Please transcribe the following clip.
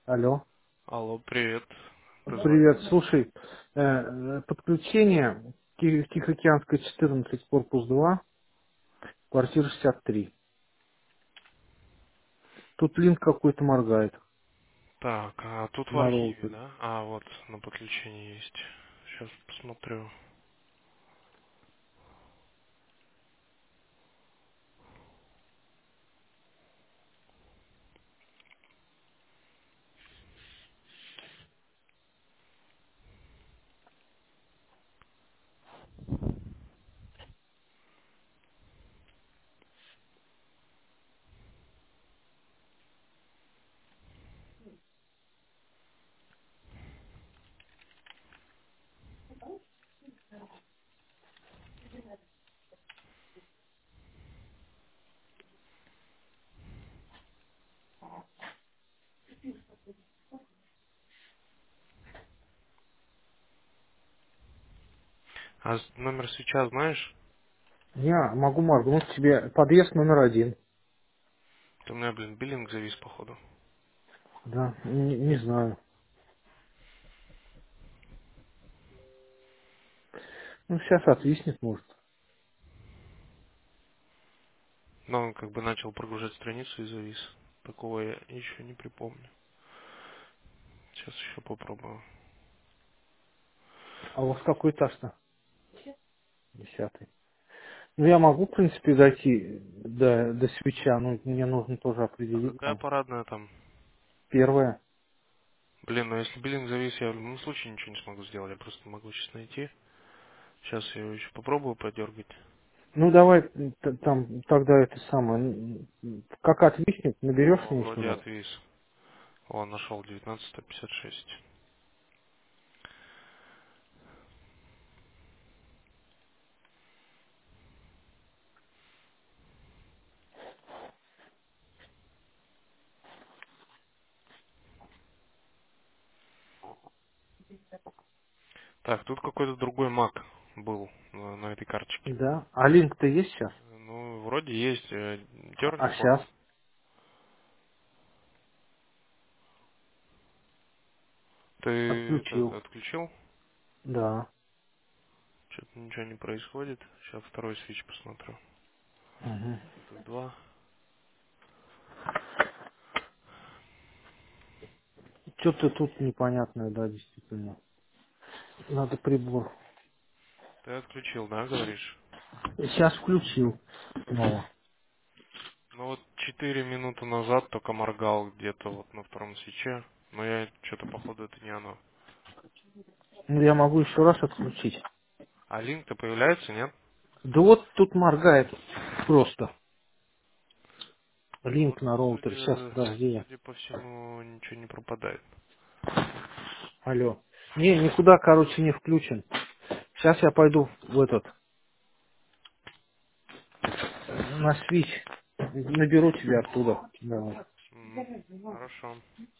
Алло. Алло, привет. Ты Привет. звонил? Слушай, подключение Тихоокеанская 14, корпус 2, квартира 63. Тут линк какой-то моргает Так, а тут в на архиве, роутере. да? А, вот, на подключении есть. Сейчас посмотрю. А номер свеча знаешь? Я могу моргнуть тебе. Подъезд номер 1. Ты у меня, блин, биллинг завис, походу. Да, не знаю. Ну, сейчас отвиснет, может. Но он как бы начал прогружать страницу и завис. Такого я еще не припомню. Сейчас еще попробую. А у вас какой этаж-то? 10. Ну, я могу, в принципе, дойти до свеча, но мне нужно тоже А определить какая там. парадная там? Первое. Блин, ну если биллинг завис, я в любом случае ничего не смогу сделать. Я просто могу сейчас найти. Сейчас я его еще попробую подергать. Ну, давай там тогда это самое. Как отвиснет, наберешь О, мне еще вроде раз. отвис. О, нашел 19:56. Так, тут какой-то другой маг был на этой карточке. Да. А линк-то есть сейчас? Ну, вроде есть. Дерни А сейчас? код. Ты это Отключил. отключил? Да. Что-то ничего не происходит. Сейчас второй свич посмотрю. Угу. Это два. Что-то тут непонятное, да, действительно. Надо прибор. Ты отключил, да, говоришь? Сейчас включил снова. Ну вот 4 минуты назад только моргал где-то вот на втором свече. Но я что-то походу это не оно. Ну, я могу еще раз отключить. А линк-то появляется, нет? Да вот тут моргает просто. Ну вот Линк на роутер. Сейчас, подожди я. судя по всему, ничего не пропадает. Алло. Не, никуда, короче, не включен. Сейчас я пойду в этот, на свич. Наберу тебя оттуда. Давай. Хорошо.